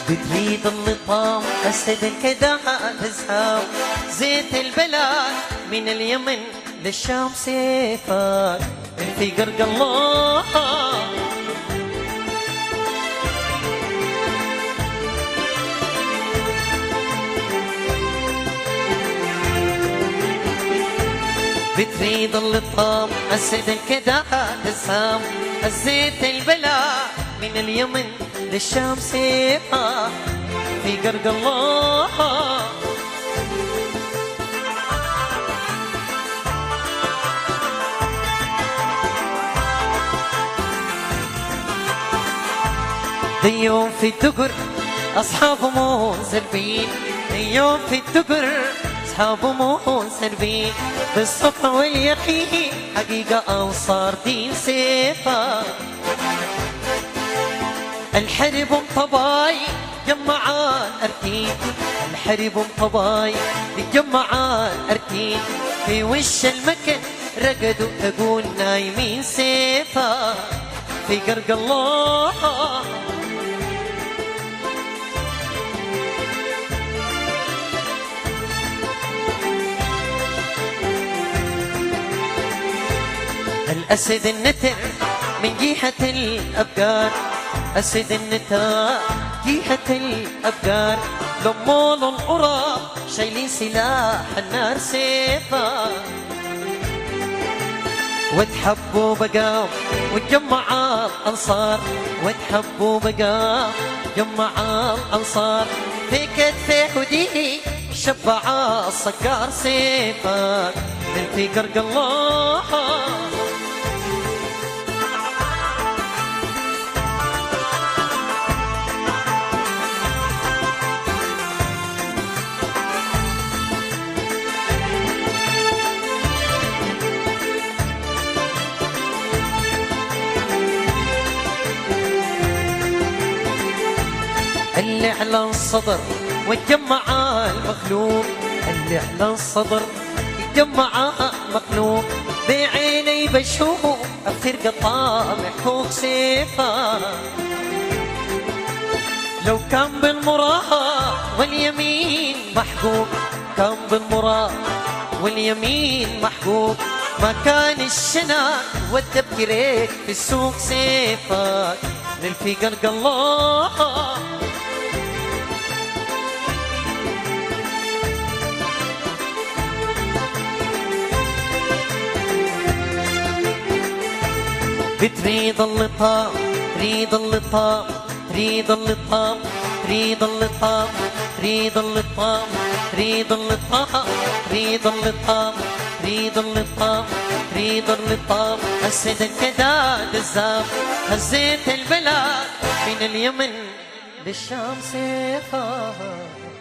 بتريد اللطام أسد الكداء تزهاو زيت البلاد من اليمن للشام سيفك في قرق الله. بتريد اللطام أسد الكداء تزهاو الزيت البلاد من اليمن للشام سيفك في قرق الله. ضيوف في الدقر أصحاب منسربين، ضيوف في الدقر أصحاب منسربين، بالصفا واليقين حقيقة أنصار دين سيفا. الحرب انطباي جمعان أرتين، الحرب انطباي جمعان أرتين، في وش المكن رقدوا تقول نايمين سيفا في قرق الله. الأسد النتر من جهة الأبقار، أسد النتر جهة الأبقار، لمول القرى شايلين سلاح النار سيفا. وتحبوا بقى وتجمع الأنصار، وتحبوا بقى جمع الأنصار، في كتفه هديه شبع الصقار سيفا من في قرق الله. اللي على الصدر وتجمع المخلوق، اللي على الصدر يتجمع مخلوق، بعيني بشوف الخرقة طامح فوق سيفا. لو كان بالمراه واليمين محقوق، كان بالمراه واليمين محقوق، ما كان الشنان والتبكيريك في السوق سيفا للفي قرق الله. بتريد اللطام تريد اللطام تريد اللطام تريد اللطام تريد اللطام تريد اللطام تريد اللطام تريد اللطام تريد اللطام، أسد الكداد الزام هزيت البلاد من اليمن للشام سيفا.